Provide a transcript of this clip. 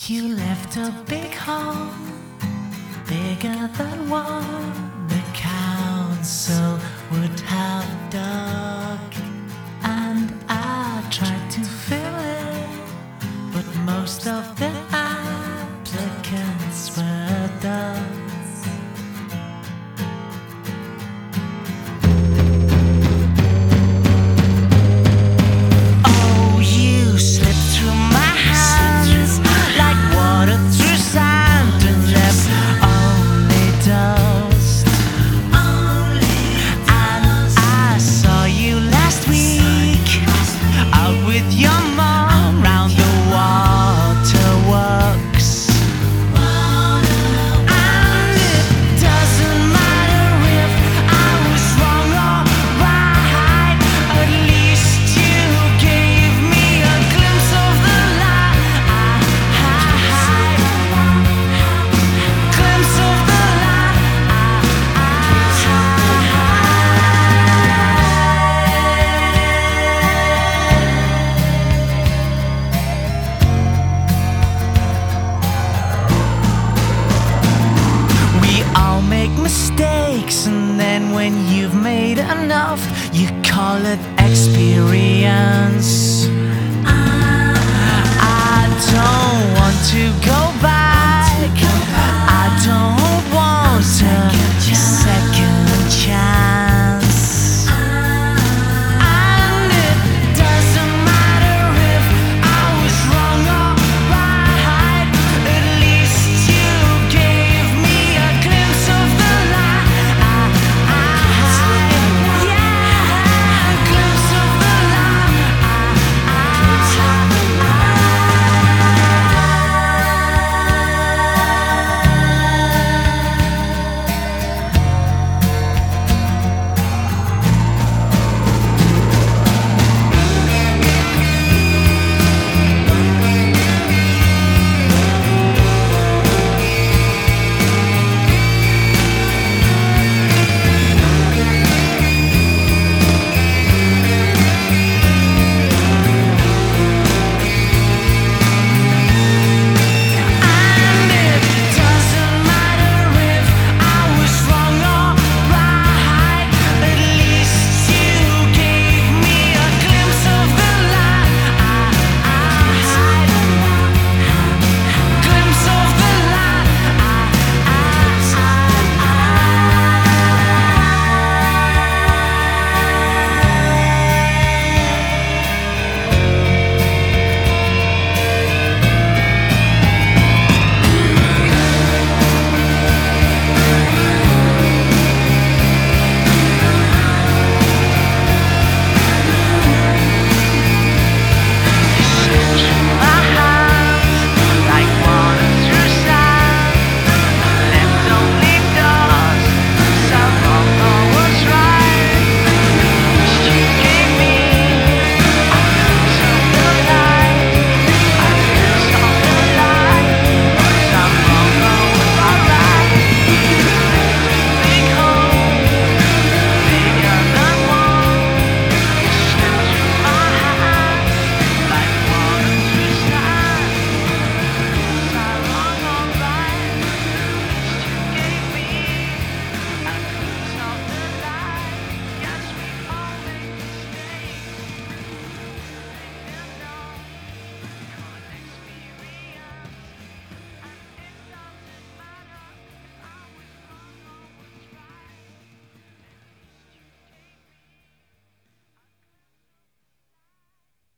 You left a big hole, bigger than one the council would have dug. And I tried to fill it, but most of the applicants were done. With your mom round the waterworks, and it doesn't matter if I was wrong or right. At least you gave me a glimpse of the light, glimpse of the make mistakes, and then when you've made enough, you call it experience.